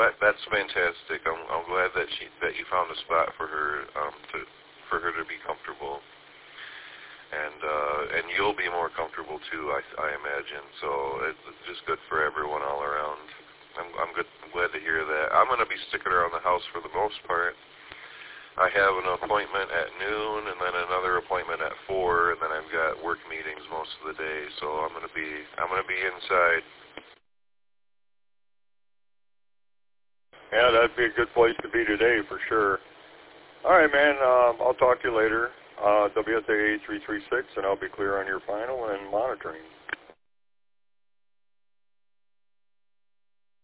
That's fantastic. I'm glad that you found a spot for her to be comfortable, and you'll be more comfortable too, I imagine. So it's just good for everyone all around. I'm glad to hear that. I'm going to be sticking around the house for the most part. I have an appointment at noon, and then another appointment at 4, and then I've got work meetings most of the day. So I'm going to be inside. Yeah, that'd be a good place to be today for sure. All right, man. I'll talk to you later. WSA 8336, and I'll be clear on your final and monitoring.